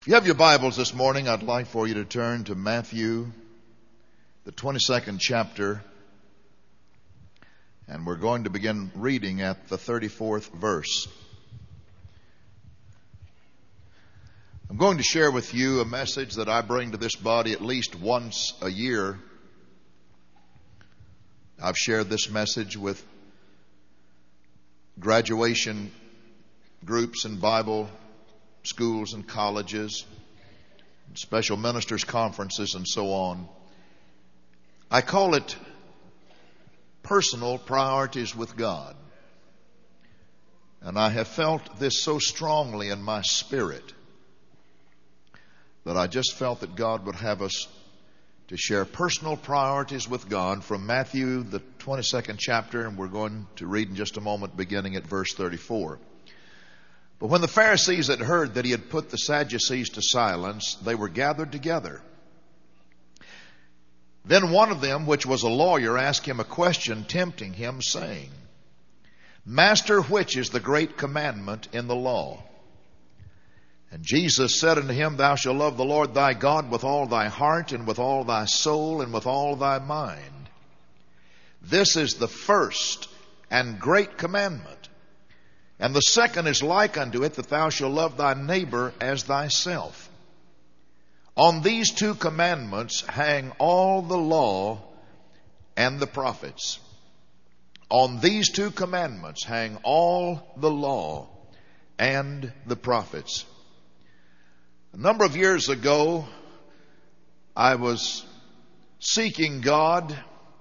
If you have your Bibles this morning, I'd like for you to turn to Matthew, the 22nd chapter, and we're going to begin reading at the 34th verse. I'm going to share with you a message that I bring to this body at least once a year. I've shared this message with graduation groups and Bible schools and colleges, special ministers conferences, and so on. I call it personal priorities with God. And I have felt this so strongly in my spirit that I just felt that God would have us to share personal priorities with God from Matthew, the 22nd chapter, and we're going to read in just a moment beginning at verse 34. But when the Pharisees had heard that he had put the Sadducees to silence, they were gathered together. Then one of them, which was a lawyer, asked him a question, tempting him, saying, Master, which is the great commandment in the law? And Jesus said unto him, Thou shalt love the Lord thy God with all thy heart, and with all thy soul, and with all thy mind. This is the first and great commandment. And the second is like unto it, that thou shalt love thy neighbor as thyself. On these two commandments hang all the law and the prophets. On these two commandments hang all the law and the prophets. A number of years ago, I was seeking God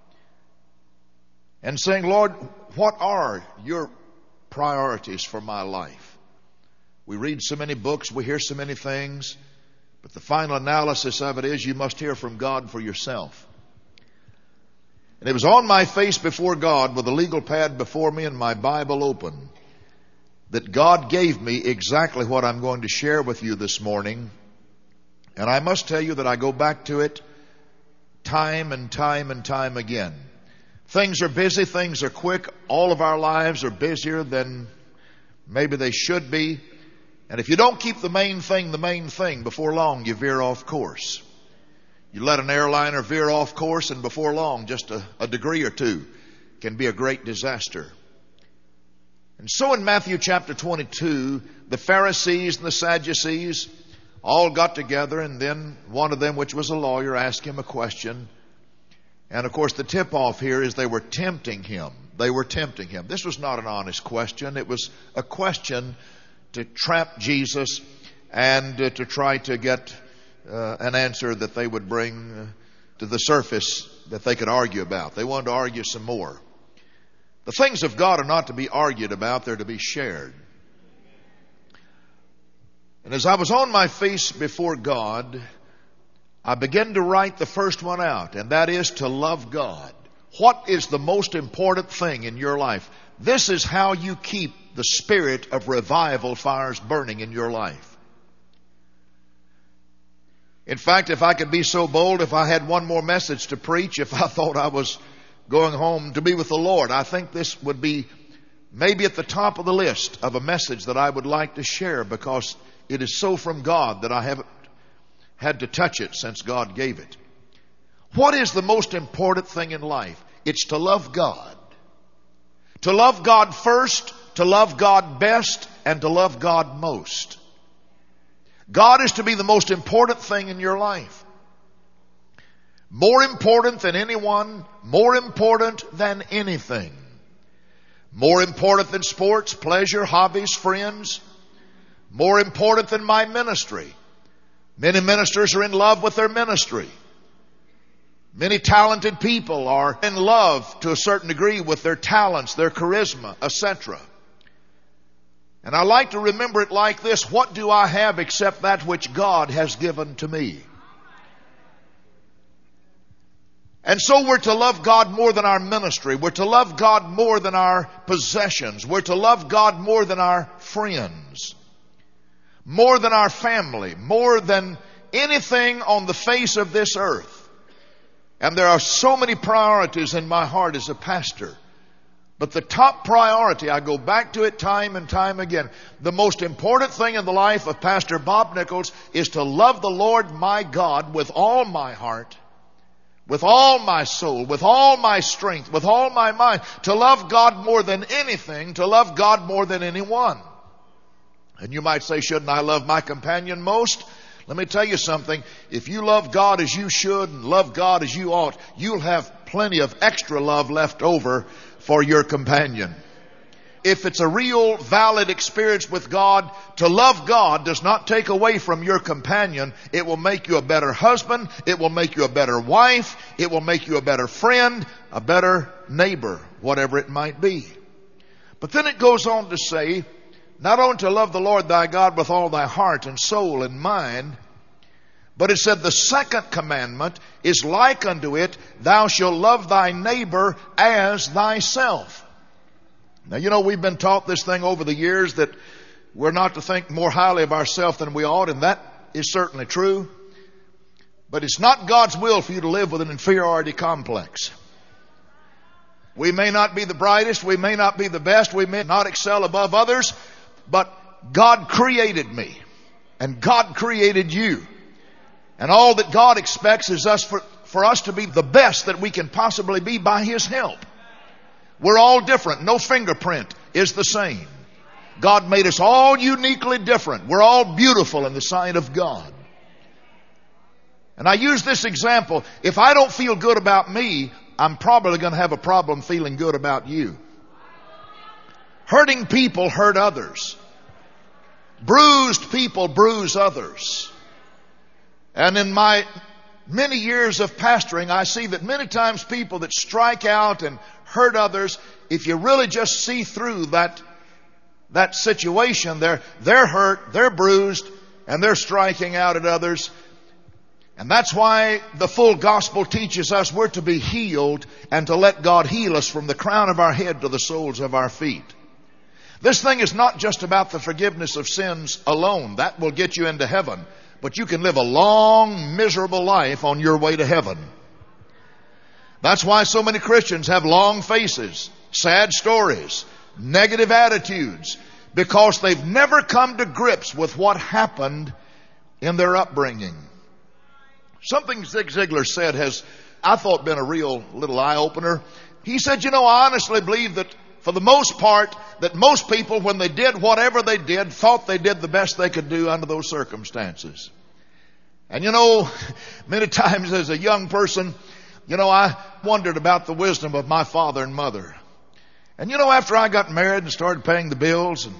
and saying, Lord, what are your priorities for my life? We read so many books, we hear so many things, but the final analysis of it is you must hear from God for yourself. And it was on my face before God with a legal pad before me and my Bible open that God gave me exactly what I'm going to share with you this morning. And I must tell you that I go back to it time and time and time again. Things are busy, things are quick. All of our lives are busier than maybe they should be. And if you don't keep the main thing, before long you veer off course. You let an airliner veer off course, and before long just a degree or two can be a great disaster. And so in Matthew chapter 22, the Pharisees and the Sadducees all got together, and then one of them, which was a lawyer, asked him a question. And of course the tip-off here is they were tempting him. They were tempting him. This was not an honest question. It was a question to trap Jesus and to try to get an answer that they would bring to the surface that they could argue about. They wanted to argue some more. The things of God are not to be argued about, they're to be shared. And as I was on my face before God, I began to write the first one out, and that is to love God. What is the most important thing in your life? This is how you keep the spirit of revival fires burning in your life. In fact, if I could be so bold, if I had one more message to preach, if I thought I was going home to be with the Lord, I think this would be maybe at the top of the list of a message that I would like to share, because it is so from God that I haven't had to touch it since God gave it. What is the most important thing in life? It's to love God. To love God first, to love God best, and to love God most. God is to be the most important thing in your life. More important than anyone, more important than anything. More important than sports, pleasure, hobbies, friends. More important than my ministry. Many ministers are in love with their ministry. Many talented people are in love to a certain degree with their talents, their charisma, etc. And I like to remember it like this: what do I have except that which God has given to me? And so we're to love God more than our ministry. We're to love God more than our possessions. We're to love God more than our friends. More than our family. More than anything on the face of this earth. And there are so many priorities in my heart as a pastor. But the top priority, I go back to it time and time again, the most important thing in the life of Pastor Bob Nichols is to love the Lord my God with all my heart, with all my soul, with all my strength, with all my mind, to love God more than anything, to love God more than anyone. And you might say, shouldn't I love my companion most? Let me tell you something. If you love God as you should and love God as you ought, you'll have plenty of extra love left over for your companion. If it's a real valid experience with God, to love God does not take away from your companion. It will make you a better husband. It will make you a better wife. It will make you a better friend, a better neighbor, whatever it might be. But then it goes on to say, not only to love the Lord thy God with all thy heart and soul and mind, but it said the second commandment is like unto it, thou shalt love thy neighbor as thyself. Now, you know, we've been taught this thing over the years that we're not to think more highly of ourselves than we ought, and that is certainly true. But it's not God's will for you to live with an inferiority complex. We may not be the brightest, we may not be the best, we may not excel above others, but God created me, and God created you. And all that God expects is for us to be the best that we can possibly be by His help. We're all different. No fingerprint is the same. God made us all uniquely different. We're all beautiful in the sight of God. And I use this example. If I don't feel good about me, I'm probably going to have a problem feeling good about you. Hurting people hurt others. Bruised people bruise others. And in my many years of pastoring, I see that many times people that strike out and hurt others, if you really just see through that situation, they're hurt, they're bruised, and they're striking out at others. And that's why the full gospel teaches us we're to be healed and to let God heal us from the crown of our head to the soles of our feet. This thing is not just about the forgiveness of sins alone. That will get you into heaven. But you can live a long, miserable life on your way to heaven. That's why so many Christians have long faces, sad stories, negative attitudes, because they've never come to grips with what happened in their upbringing. Something Zig Ziglar said has, I thought, been a real little eye-opener. He said, you know, I honestly believe that for the most part, that most people, when they did whatever they did, thought they did the best they could do under those circumstances. And you know, many times as a young person, you know, I wondered about the wisdom of my father and mother. And you know, after I got married and started paying the bills, and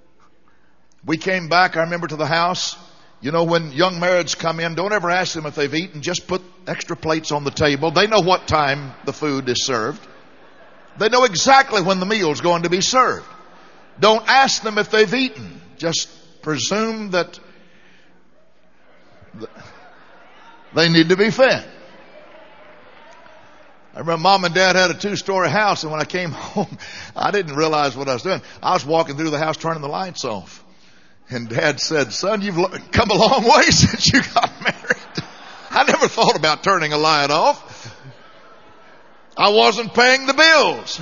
we came back, I remember, to the house. You know, when young marrieds come in, don't ever ask them if they've eaten. Just put extra plates on the table. They know what time the food is served. They know exactly when the meal's going to be served. Don't ask them if they've eaten. Just presume that they need to be fed. I remember Mom and Dad had a 2-story house, and when I came home, I didn't realize what I was doing. I was walking through the house turning the lights off. And Dad said, son, you've come a long way since you got married. I never thought about turning a light off. I wasn't paying the bills.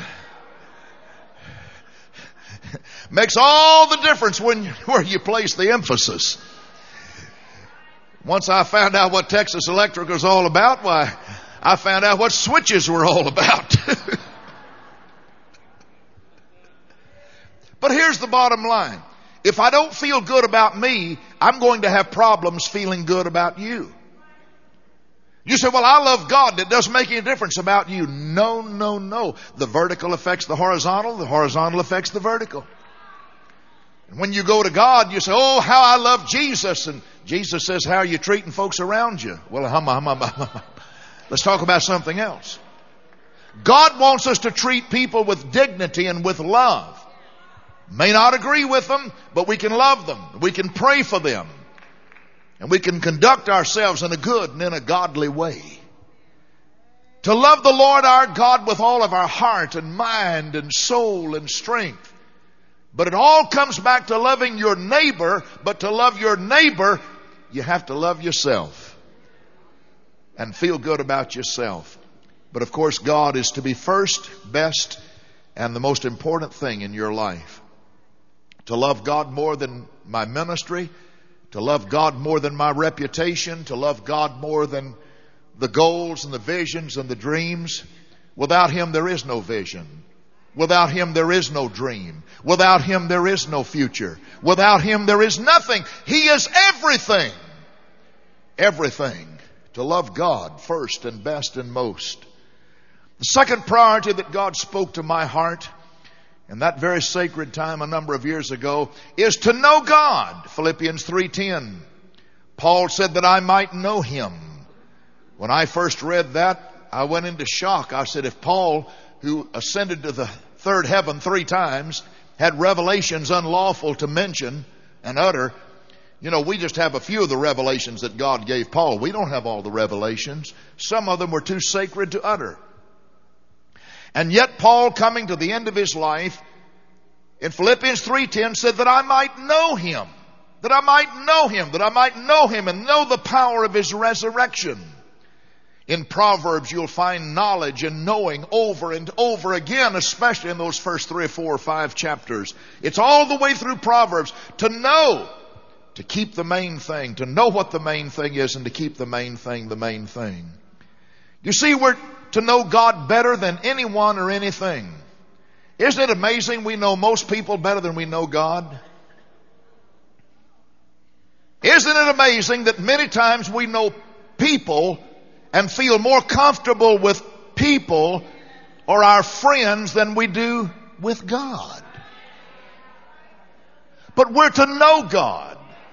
Makes all the difference where you place the emphasis. Once I found out what Texas Electric was all about, why, I found out what switches were all about. But here's the bottom line. If I don't feel good about me, I'm going to have problems feeling good about you. You say, well, I love God. It doesn't make any difference about you. No, no, no. The vertical affects the horizontal affects the vertical. And when you go to God, you say, oh, how I love Jesus. And Jesus says, how are you treating folks around you? Well, let's talk about something else. God wants us to treat people with dignity and with love. May not agree with them, but we can love them. We can pray for them. And we can conduct ourselves in a good and in a godly way. To love the Lord our God with all of our heart and mind and soul and strength. But it all comes back to loving your neighbor. But to love your neighbor, you have to love yourself. And feel good about yourself. But of course, God is to be first, best, and the most important thing in your life. To love God more than my ministry, to love God more than my reputation, to love God more than the goals and the visions and the dreams. Without Him there is no vision. Without Him there is no dream. Without Him there is no future. Without Him there is nothing. He is everything. Everything. To love God first and best and most. The second priority that God spoke to my heart in that very sacred time a number of years ago is to know God. Philippians 3:10. Paul said that I might know Him. When I first read that, I went into shock. I said, if Paul, who ascended to the third heaven 3 times, had revelations unlawful to mention and utter, we just have a few of the revelations that God gave Paul. We don't have all the revelations. Some of them were too sacred to utter. And yet Paul, coming to the end of his life, in Philippians 3:10 said that I might know Him. That I might know Him. That I might know Him and know the power of His resurrection. In Proverbs, you'll find knowledge and knowing over and over again, especially in those first 3 or 4 or 5 chapters. It's all the way through Proverbs. To know, to keep the main thing, to know what the main thing is, and to keep the main thing the main thing. You see, we're to know God better than anyone or anything. Isn't it amazing we know most people better than we know God? Isn't it amazing that many times we know people and feel more comfortable with people or our friends than we do with God? But we're to know God.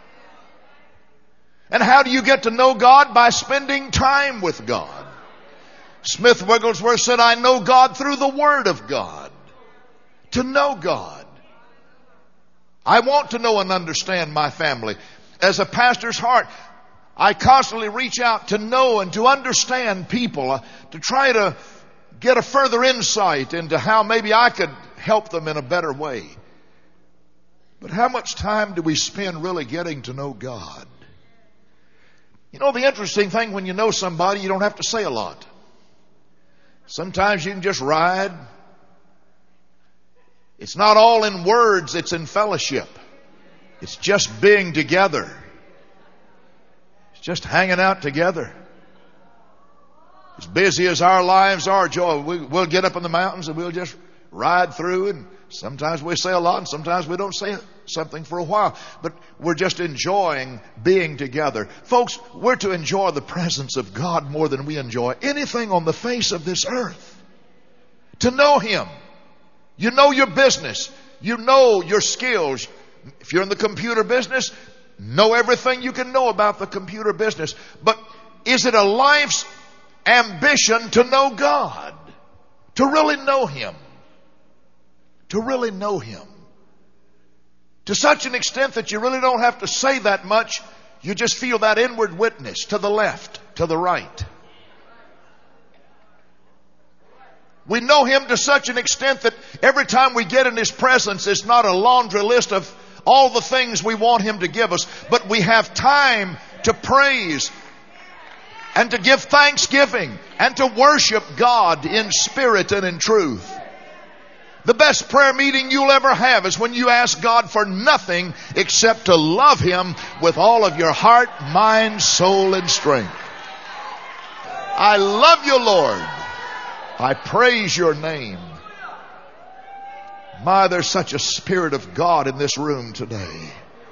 And how do you get to know God? By spending time with God. Smith Wigglesworth said, I know God through the Word of God. To know God. I want to know and understand my family. As a pastor's heart, I constantly reach out to know and to understand people, to try to get a further insight into how maybe I could help them in a better way. But how much time do we spend really getting to know God? The interesting thing, when you know somebody, you don't have to say a lot. Sometimes you can just ride. It's not all in words, it's in fellowship. It's just being together. It's just hanging out together. As busy as our lives are, Joy, we'll get up in the mountains and we'll just ride through, and sometimes we say a lot and sometimes we don't say something for a while, but we're just enjoying being together. Folks, we're to enjoy the presence of God more than we enjoy anything on the face of this earth. To know Him. You know your business. You know your skills. If you're in the computer business, know everything you can know about the computer business. But is it a life's ambition to know God? To really know Him? To really know Him. To such an extent that you really don't have to say that much. You just feel that inward witness to the left, to the right. We know Him to such an extent that every time we get in His presence, it's not a laundry list of all the things we want Him to give us, but we have time to praise and to give thanksgiving and to worship God in spirit and in truth. The best prayer meeting you'll ever have is when you ask God for nothing except to love Him with all of your heart, mind, soul, and strength. I love you, Lord. I praise your name. My, there's such a Spirit of God in this room today.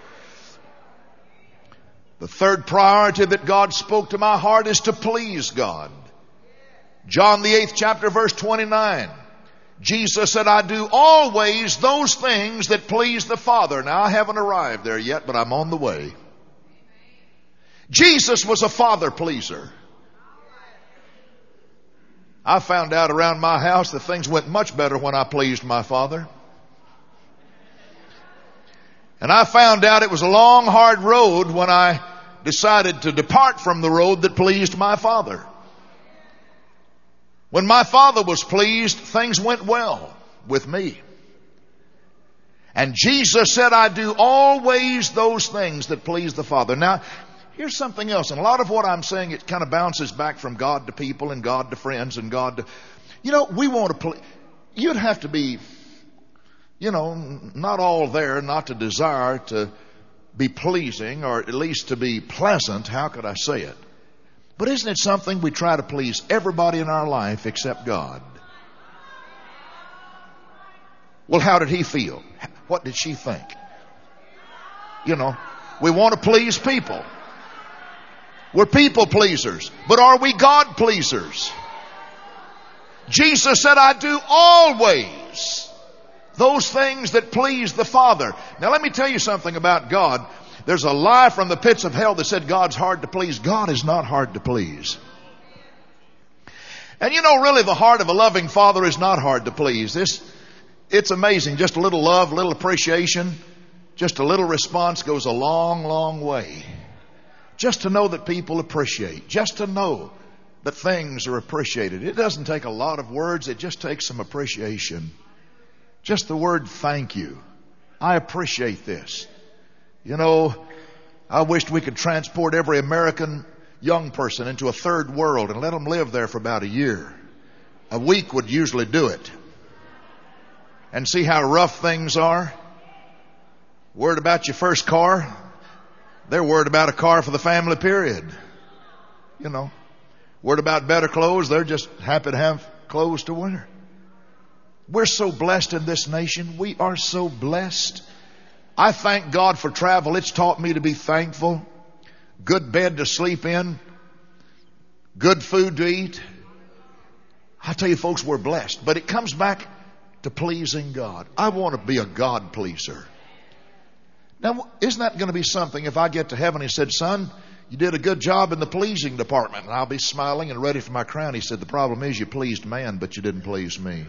The third priority that God spoke to my heart is to please God. John the 8th chapter, verse 29. Jesus said, I do always those things that please the Father. Now, I haven't arrived there yet, but I'm on the way. Jesus was a Father pleaser. I found out around my house that things went much better when I pleased my Father. And I found out it was a long, hard road when I decided to depart from the road that pleased my Father. When my Father was pleased, things went well with me. And Jesus said, I do always those things that please the Father. Now, here's something else. And a lot of what I'm saying, it kind of bounces back from God to people and God to friends and God to... we want to please... you'd have to be, not all there, not to desire to be pleasing, or at least to be pleasant. How could I say it? But isn't it something we try to please everybody in our life except God? Well, how did he feel? What did she think? We want to please people. We're people pleasers. But are we God pleasers? Jesus said, I do always those things that please the Father. Now let me tell you something about God. There's a lie from the pits of hell that said God's hard to please. God is not hard to please. And really the heart of a loving Father is not hard to please. It's amazing. Just a little love, a little appreciation, just a little response goes a long, long way. Just to know that people appreciate. Just to know that things are appreciated. It doesn't take a lot of words. It just takes some appreciation. Just the word thank you. I appreciate this. I wished we could transport every American young person into a third world and let them live there for about a year. A week would usually do it. And see how rough things are. Worried about your first car. They're worried about a car for the family, period. Worried about better clothes. They're just happy to have clothes to wear. We're so blessed in this nation. We are so blessed. I thank God for travel. It's taught me to be thankful. Good bed to sleep in. Good food to eat. I tell you folks, we're blessed. But it comes back to pleasing God. I want to be a God pleaser. Now, isn't that going to be something if I get to heaven and he said, son, you did a good job in the pleasing department. And I'll be smiling and ready for my crown. He said, the problem is you pleased man, but you didn't please me.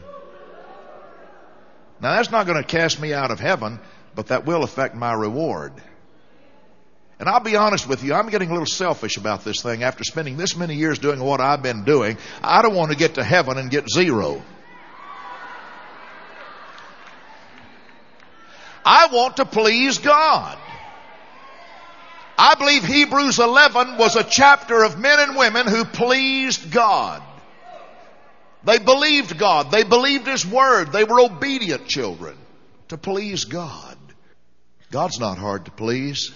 Now, that's not going to cast me out of heaven, but that will affect my reward. And I'll be honest with you, I'm getting a little selfish about this thing. After spending this many years doing what I've been doing, I don't want to get to heaven and get zero. I want to please God. I believe Hebrews 11 was a chapter of men and women who pleased God. They believed God. They believed His Word. They were obedient children to please God. God's not hard to please.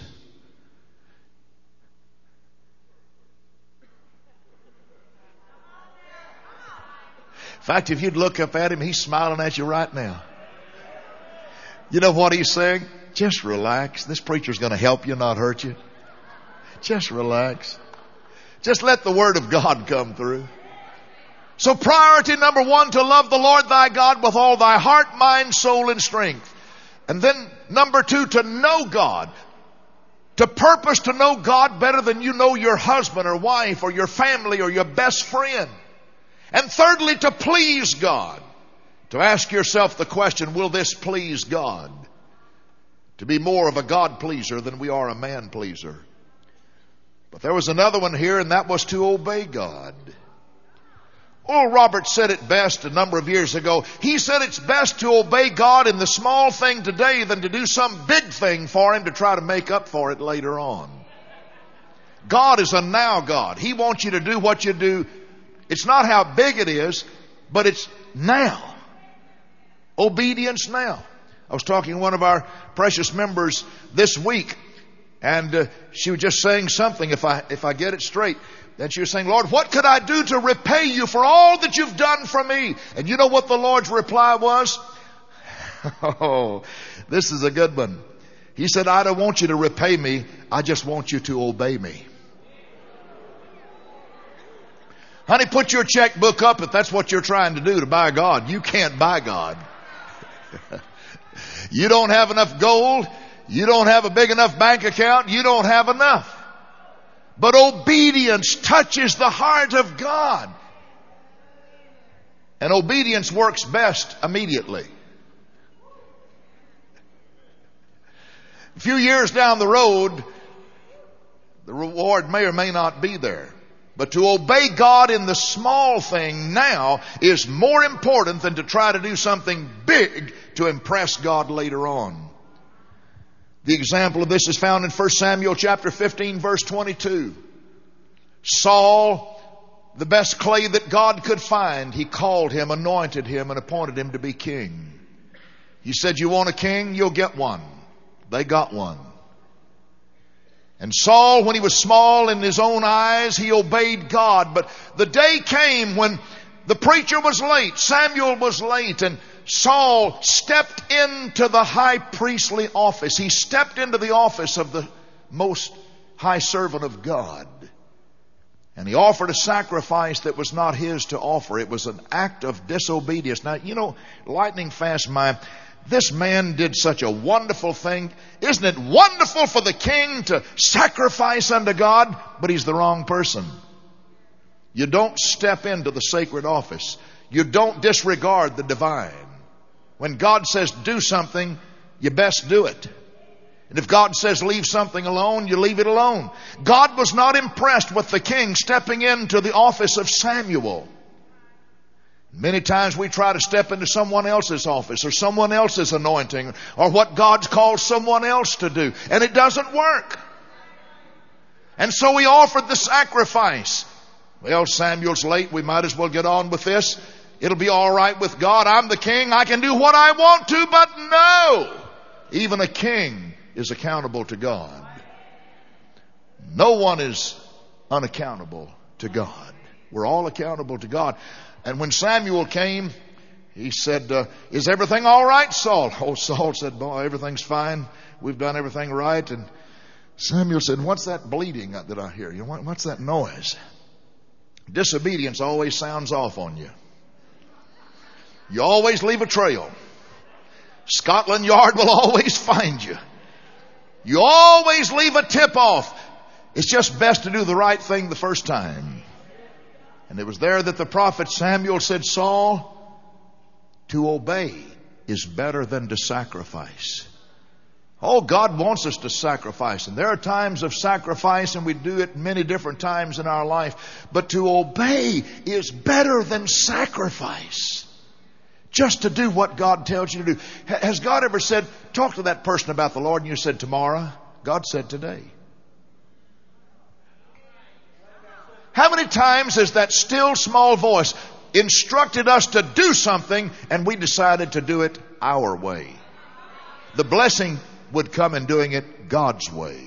In fact, if you'd look up at Him, He's smiling at you right now. You know what He's saying? Just relax. This preacher's going to help you, not hurt you. Just relax. Just let the Word of God come through. So priority number one, to love the Lord thy God with all thy heart, mind, soul, and strength. And then number two, to know God. To purpose to know God better than you know your husband or wife or your family or your best friend. And thirdly, to please God. To ask yourself the question, will this please God? To be more of a God pleaser than we are a man pleaser. But there was another one here, and that was to obey God. Oral Roberts said it best a number of years ago. He said it's best to obey God in the small thing today than to do some big thing for Him to try to make up for it later on. God is a now God. He wants you to do what you do. It's not how big it is, but it's now. Obedience now. I was talking to one of our precious members this week, and she was just saying something, if I get it straight. And she was saying, Lord, what could I do to repay you for all that you've done for me? And you know what the Lord's reply was? Oh, this is a good one. He said, I don't want you to repay me. I just want you to obey me. Honey, put your checkbook up if that's what you're trying to do, to buy God. You can't buy God. You don't have enough gold. You don't have a big enough bank account. You don't have enough. But obedience touches the heart of God. And obedience works best immediately. A few years down the road, the reward may or may not be there. But to obey God in the small thing now is more important than to try to do something big to impress God later on. The example of this is found in 1 Samuel chapter 15, verse 22. Saul the best clay that God could find. He called him, anointed him, and appointed him to be king. He said, you want a king? You'll get one. They got one. And Saul, when he was small in his own eyes, he obeyed God. But the day came when the preacher was late, Samuel was late, and Saul stepped into the high priestly office. He stepped into the office of the most high servant of God. And he offered a sacrifice that was not his to offer. It was an act of disobedience. Now, you know, lightning fast mind, this man did such a wonderful thing. Isn't it wonderful for the king to sacrifice unto God? But he's the wrong person. You don't step into the sacred office. You don't disregard the divine. When God says do something, you best do it. And if God says leave something alone, you leave it alone. God was not impressed with the king stepping into the office of Samuel. Many times we try to step into someone else's office or someone else's anointing or what God's called someone else to do. And it doesn't work. And so he offered the sacrifice. Well, Samuel's late. We might as well get on with this. It'll be all right with God. I'm the king. I can do what I want to, but no. Even a king is accountable to God. No one is unaccountable to God. We're all accountable to God. And when Samuel came, he said, is everything all right, Saul? Oh, Saul said, boy, everything's fine. We've done everything right. And Samuel said, what's that bleating that I hear? You know, what's that noise? Disobedience always sounds off on you. You always leave a trail. Scotland Yard will always find you. You always leave a tip off. It's just best to do the right thing the first time. And it was there that the prophet Samuel said, Saul, to obey is better than to sacrifice. Oh, God wants us to sacrifice. And there are times of sacrifice, and we do it many different times in our life. But to obey is better than sacrifice. Just to do what God tells you to do. Has God ever said, talk to that person about the Lord, and you said tomorrow? God said today. How many times has that still small voice instructed us to do something and we decided to do it our way? The blessing would come in doing it God's way.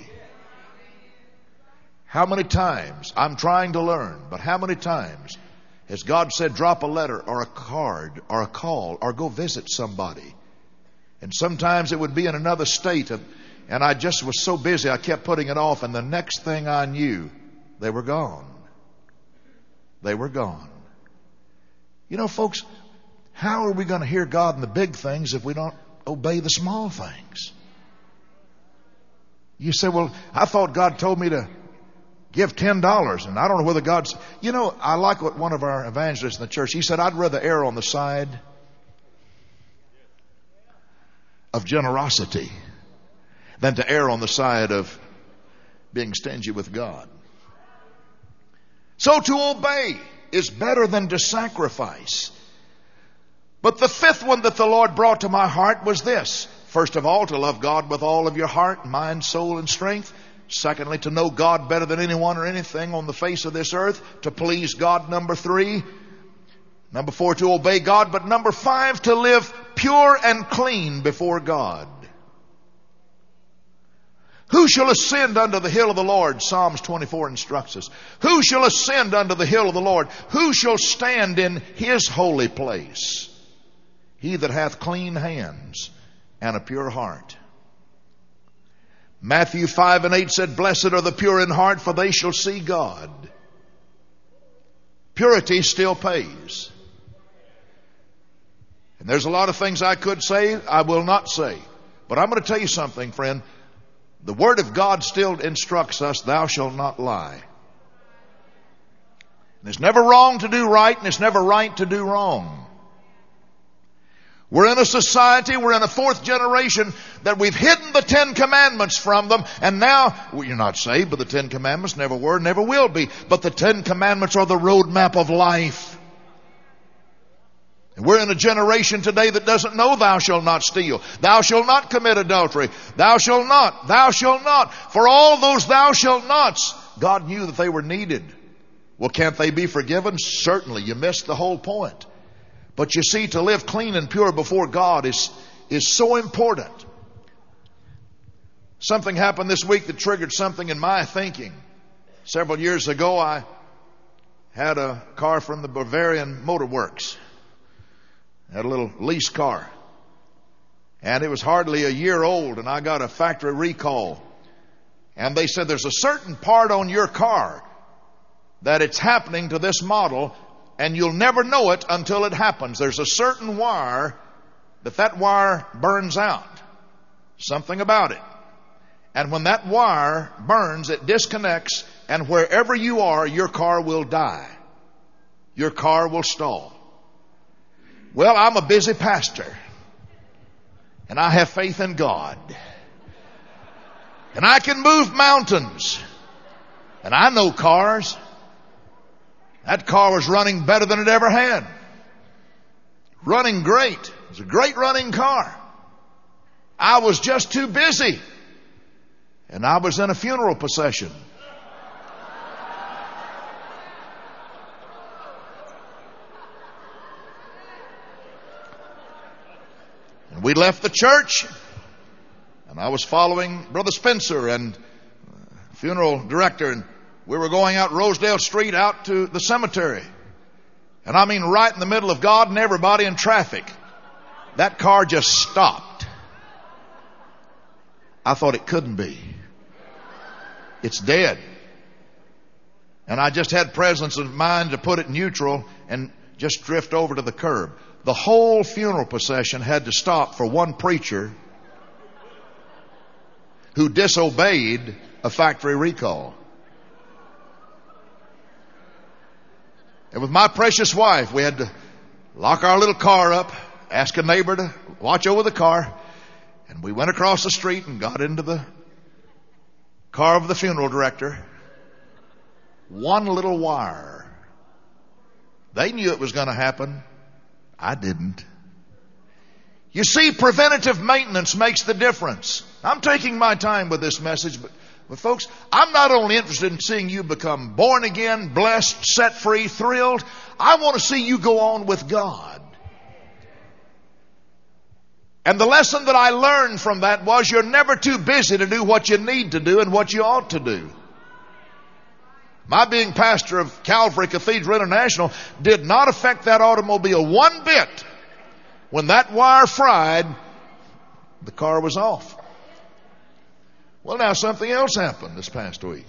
How many times, I'm trying to learn, but how many times has God said drop a letter or a card or a call or go visit somebody? And sometimes it would be in another state, and I just was so busy I kept putting it off, and the next thing I knew, they were gone. They were gone. You know, folks, how are we going to hear God in the big things if we don't obey the small things? You say, well, I thought God told me to give $10, and I don't know whether God's... You know, I like what one of our evangelists in the church, he said, I'd rather err on the side of generosity than to err on the side of being stingy with God. So to obey is better than to sacrifice. But the fifth one that the Lord brought to my heart was this. First of all, to love God with all of your heart, mind, soul, and strength. Secondly, to know God better than anyone or anything on the face of this earth. To please God, number 3. Number 4, to obey God. But number 5, to live pure and clean before God. Who shall ascend unto the hill of the Lord? Psalms 24 instructs us. Who shall ascend unto the hill of the Lord? Who shall stand in his holy place? He that hath clean hands and a pure heart. Matthew 5:8 said, blessed are the pure in heart, for they shall see God. Purity still pays. And there's a lot of things I could say, I will not say. But I'm going to tell you something, friend. The Word of God still instructs us, thou shalt not lie. And it's never wrong to do right, and it's never right to do wrong. We're in a society, we're in a fourth generation that we've hidden the 10 Commandments from them, and now, well, you're not saved, but the 10 Commandments never were, never will be. But the 10 Commandments are the roadmap of life. And we're in a generation today that doesn't know thou shalt not steal. Thou shalt not commit adultery. Thou shalt not. Thou shalt not. For all those thou shalt nots, God knew that they were needed. Well, can't they be forgiven? Certainly. You missed the whole point. But you see, to live clean and pure before God is so important. Something happened this week that triggered something in my thinking. Several years ago, I had a car from the Bavarian Motor Works. I had a little lease car. And it was hardly a year old, and I got a factory recall. And they said, there's a certain part on your car that it's happening to this model, and you'll never know it until it happens. There's a certain wire that wire burns out. Something about it. And when that wire burns, it disconnects, and wherever you are, your car will die. Your car will stall. Well, I'm a busy pastor, and I have faith in God. And I can move mountains. And I know cars. That car was running better than it ever had. Running great. It was a great running car. I was just too busy. And I was in a funeral procession. And we left the church. And I was following Brother Spencer and funeral director, and we were going out Rosedale Street out to the cemetery. And I mean right in the middle of God and everybody in traffic. That car just stopped. I thought it couldn't be. It's dead. And I just had presence of mind to put it neutral and just drift over to the curb. The whole funeral procession had to stop for one preacher who disobeyed a factory recall. And with my precious wife, we had to lock our little car up, ask a neighbor to watch over the car, and we went across the street and got into the car of the funeral director. One little wire. They knew it was going to happen. I didn't. You see, preventative maintenance makes the difference. I'm taking my time with this message, but folks, I'm not only interested in seeing you become born again, blessed, set free, thrilled. I want to see you go on with God. And the lesson that I learned from that was you're never too busy to do what you need to do and what you ought to do. My being pastor of Calvary Cathedral International did not affect that automobile one bit. When that wire fried, the car was off. Well, now something else happened this past week.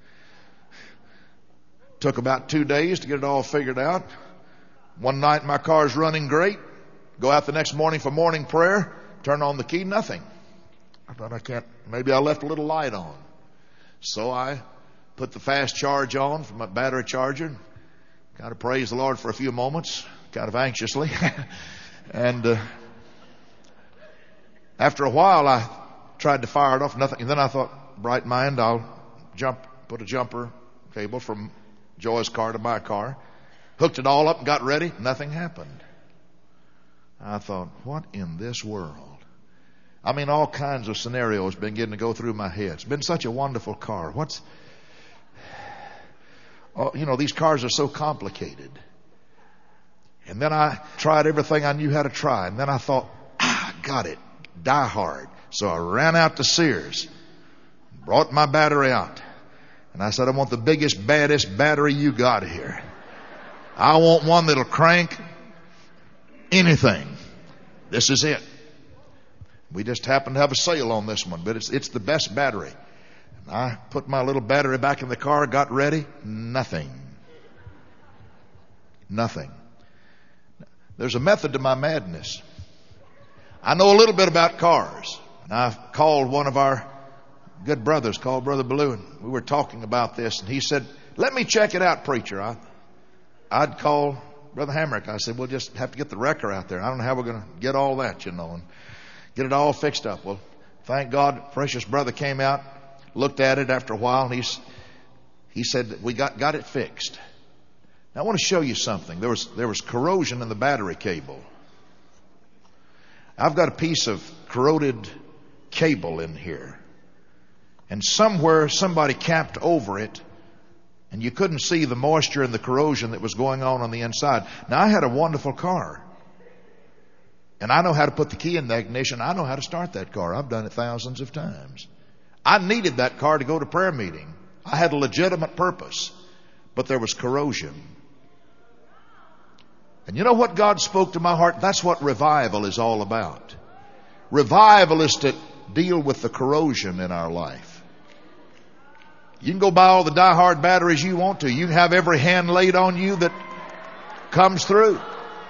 Took about 2 days to get it all figured out. One night my car's running great. Go out the next morning for morning prayer. Turn on the key, nothing. I thought maybe I left a little light on. So I put the fast charge on from my battery charger. Kind of praised the Lord for a few moments, kind of anxiously. And after a while, I tried to fire it off, nothing. And then I thought, bright mind, I'll put a jumper cable from Joy's car to my car. Hooked it all up and got ready. Nothing happened. I thought, what in this world? I mean, all kinds of scenarios been getting to go through my head. It's been such a wonderful car. These cars are so complicated. And then I tried everything I knew how to try. And then I thought, got it. Die hard. So I ran out to Sears, brought my battery out. And I said, I want the biggest, baddest battery you got here. I want one that'll crank anything. This is it. We just happened to have a sale on this one, but it's the best battery. And I put my little battery back in the car, got ready. Nothing. There's a method to my madness. I know a little bit about cars. And I called one of our good brothers, called Brother Ballou, and we were talking about this. And he said, let me check it out, preacher. I'd call Brother Hamrick. I said, we'll just have to get the wrecker out there. I don't know how we're going to get all that, and get it all fixed up. Well, thank God, precious brother came out, looked at it after a while, and he said, we got it fixed. Now, I want to show you something. There was corrosion in the battery cable. I've got a piece of corroded cable in here. And somewhere somebody capped over it And you couldn't see the moisture and the corrosion that was going on the inside. Now, I had a wonderful car. And I know how to put the key in the ignition. I know how to start that car. I've done it thousands of times. I needed that car to go to prayer meeting. I had a legitimate purpose. But there was corrosion. And you know what God spoke to my heart? That's what revival is all about. Revival is to deal with the corrosion in our life. You can go buy all the die-hard batteries you want to. You can have every hand laid on you that comes through.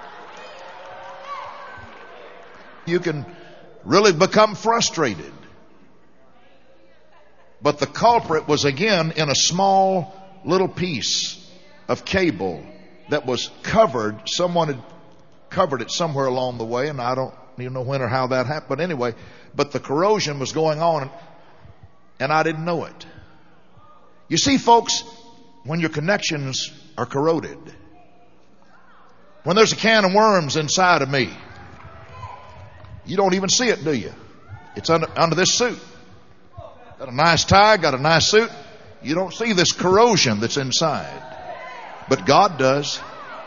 You can really become frustrated. But the culprit was again in a small little piece of cable that was covered. Someone had covered it somewhere along the way, and I don't even know when or how that happened. But anyway, but the corrosion was going on, and I didn't know it. You see, folks, when your connections are corroded, when there's a can of worms inside of me, you don't even see it, do you? It's under this suit. Got a nice tie, got a nice suit. You don't see this corrosion that's inside. But God does.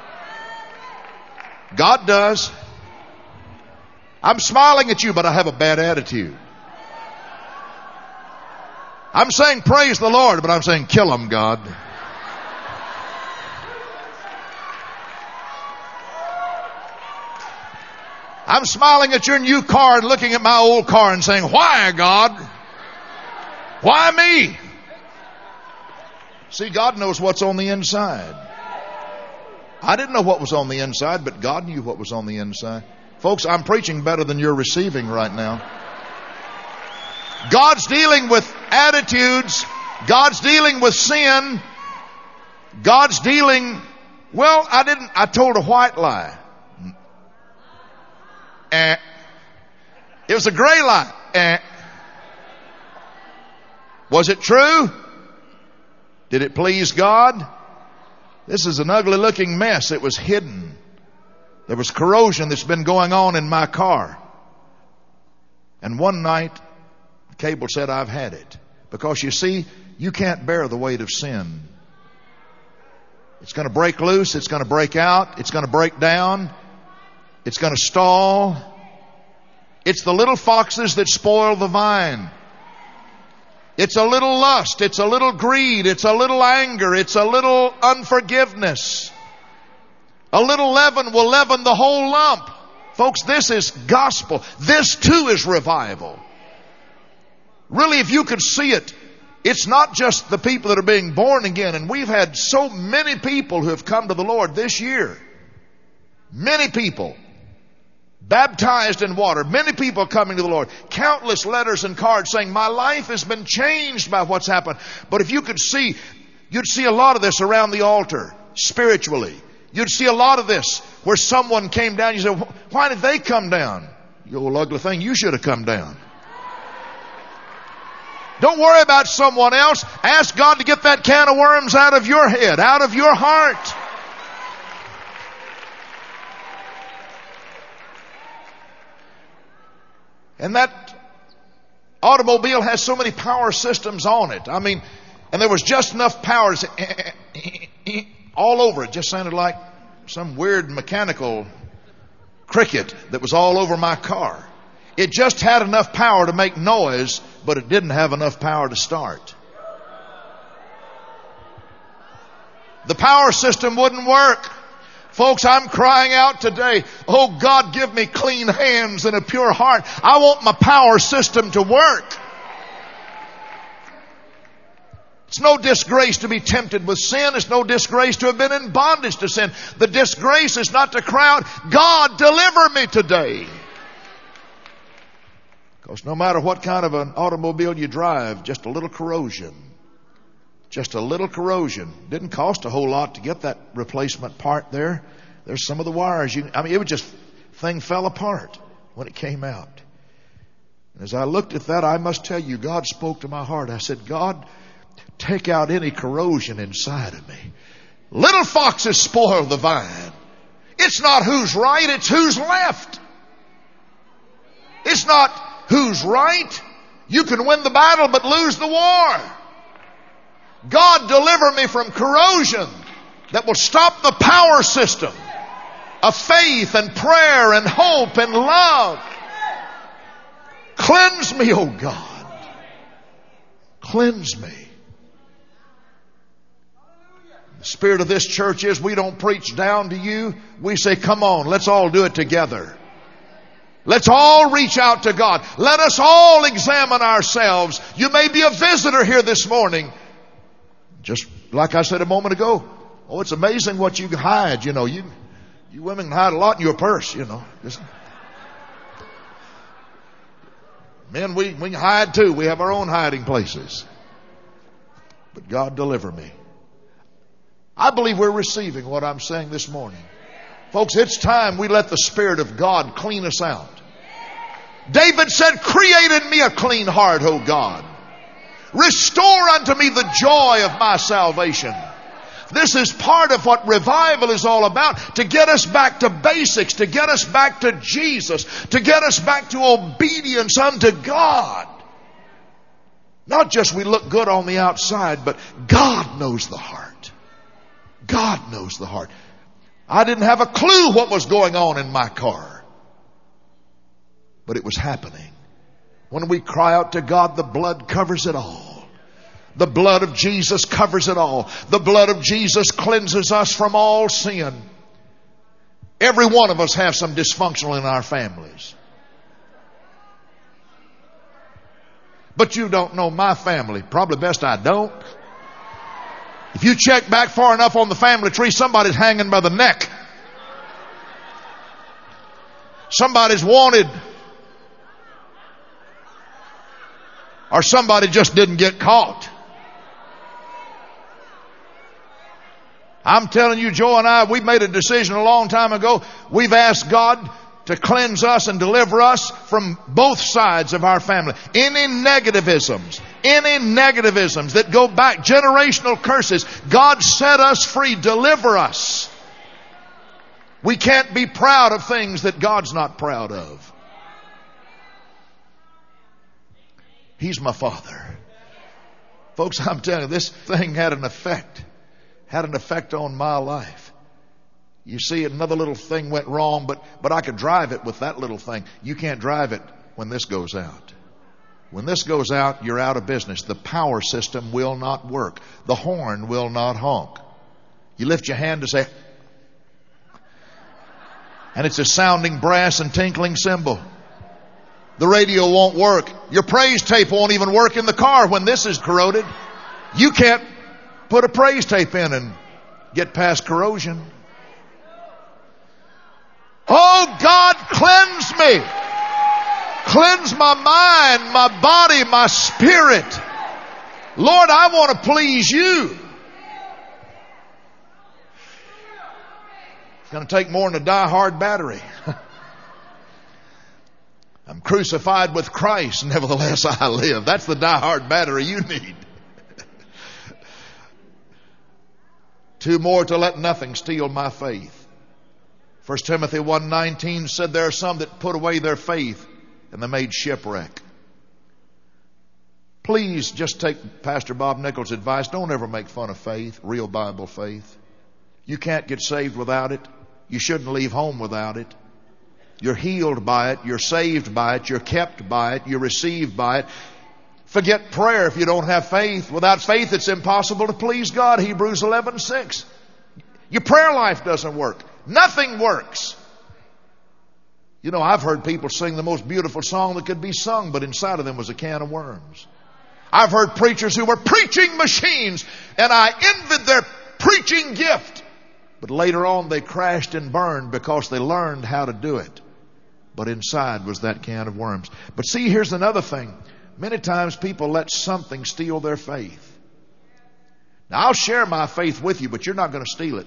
God does. I'm smiling at you, but I have a bad attitude. I'm saying praise the Lord, but I'm saying kill them, God. I'm smiling at your new car and looking at my old car and saying, why, God? Why me? See, God knows what's on the inside. I didn't know what was on the inside, but God knew what was on the inside. Folks, I'm preaching better than you're receiving right now. God's dealing with attitudes. God's dealing with sin. God's dealing, I told a white lie. It was a gray lie. Was it true? Did it please God? This is an ugly looking mess. It was hidden. There was corrosion that's been going on in my car. And one night, the cable said, I've had it. Because you see, you can't bear the weight of sin. It's going to break loose. It's going to break out. It's going to break down. It's going to stall. It's the little foxes that spoil the vine. It's a little lust. It's a little greed. It's a little anger. It's a little unforgiveness. A little leaven will leaven the whole lump. Folks, this is gospel. This too is revival. Really, if you could see it, it's not just the people that are being born again. And we've had so many people who have come to the Lord this year. Many people baptized in water. Many people coming to the Lord. Countless letters and cards saying, my life has been changed by what's happened. But if you could see, you'd see a lot of this around the altar spiritually. You'd see a lot of this where someone came down. You say, why did they come down? You old ugly thing, you should have come down. Don't worry about someone else. Ask God to get that can of worms out of your head, out of your heart. And that automobile has so many power systems on it. I mean, and there was just enough power all over it. Just sounded like some weird mechanical cricket that was all over my car. It just had enough power to make noise, but it didn't have enough power to start. The power system wouldn't work. Folks, I'm crying out today, oh God, give me clean hands and a pure heart. I want my power system to work. It's no disgrace to be tempted with sin. It's no disgrace to have been in bondage to sin. The disgrace is not to cry out, God, deliver me today. Because no matter what kind of an automobile you drive, just a little corrosion. Just a little corrosion. Didn't cost a whole lot to get that replacement part there. There's some of the wires. It was just, thing fell apart when it came out. And as I looked at that, I must tell you, God spoke to my heart. I said, God, take out any corrosion inside of me. Little foxes spoil the vine. It's not who's right, it's who's left. It's not who's right. You can win the battle but lose the war. God, deliver me from corrosion that will stop the power system of faith and prayer and hope and love. Cleanse me, oh God. Cleanse me. The spirit of this church is we don't preach down to you. We say, come on, let's all do it together. Let's all reach out to God. Let us all examine ourselves. You may be a visitor here this morning. Just like I said a moment ago, oh, it's amazing what you can hide. You know, you women can hide a lot in your purse, you know. Men, we can hide too. We have our own hiding places. But God, deliver me. I believe we're receiving what I'm saying this morning. Folks, it's time we let the Spirit of God clean us out. David said, create in me a clean heart, O God. Restore unto me the joy of my salvation. This is part of what revival is all about. To get us back to basics, to get us back to Jesus, to get us back to obedience unto God. Not just we look good on the outside, but God knows the heart. God knows the heart. I didn't have a clue what was going on in my car. But it was happening. When we cry out to God, the blood covers it all. The blood of Jesus covers it all. The blood of Jesus cleanses us from all sin. Every one of us have some dysfunctional in our families. But you don't know my family. Probably best I don't. If you check back far enough on the family tree, somebody's hanging by the neck. Somebody's wanted. Or somebody just didn't get caught. I'm telling you, Joe and I, we made a decision a long time ago. We've asked God to cleanse us and deliver us from both sides of our family. Any negativisms that go back, generational curses, God set us free, deliver us. We can't be proud of things that God's not proud of. He's my Father. Folks, I'm telling you, this thing had an effect on my life. You see, another little thing went wrong, but I could drive it with that little thing. You can't drive it when this goes out. When this goes out, you're out of business. The power system will not work. The horn will not honk. You lift your hand to say, and it's a sounding brass and tinkling cymbal. The radio won't work. Your praise tape won't even work in the car when this is corroded. You can't put a praise tape in and get past corrosion. Oh God, cleanse me. Cleanse my mind, my body, my spirit. Lord, I want to please you. It's going to take more than a die-hard battery. I'm crucified with Christ, nevertheless I live. That's the die-hard battery you need. 2 more, to let nothing steal my faith. 1 Timothy 1:19 said there are some that put away their faith and they made shipwreck. Please just take Pastor Bob Nichols' advice. Don't ever make fun of faith, real Bible faith. You can't get saved without it. You shouldn't leave home without it. You're healed by it. You're saved by it. You're kept by it. You're received by it. Forget prayer if you don't have faith. Without faith, it's impossible to please God. Hebrews 11:6. Your prayer life doesn't work. Nothing works. You know, I've heard people sing the most beautiful song that could be sung, but inside of them was a can of worms. I've heard preachers who were preaching machines, and I envied their preaching gift. But later on, they crashed and burned because they learned how to do it. But inside was that can of worms. But see, here's another thing. Many times people let something steal their faith. Now, I'll share my faith with you, but you're not going to steal it.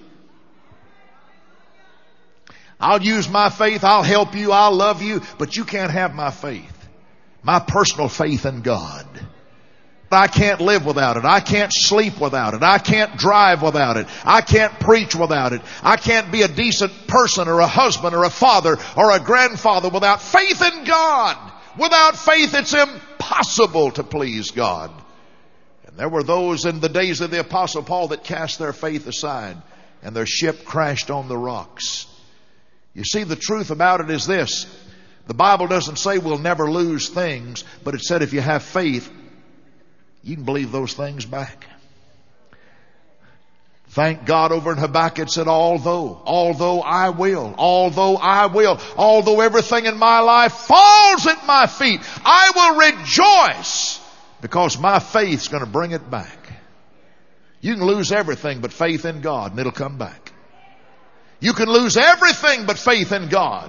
I'll use my faith. I'll help you. I'll love you. But you can't have my faith. My personal faith in God. I can't live without it. I can't sleep without it. I can't drive without it. I can't preach without it. I can't be a decent person or a husband or a father or a grandfather without faith in God. Without faith, it's impossible to please God. There were those in the days of the Apostle Paul that cast their faith aside, and their ship crashed on the rocks. You see, the truth about it is this. The Bible doesn't say we'll never lose things, but it said if you have faith, you can believe those things back. Thank God over in Habakkuk it said, although I will, although everything in my life falls at my feet, I will rejoice because my faith's going to bring it back. You can lose everything but faith in God and it'll come back. You can lose everything but faith in God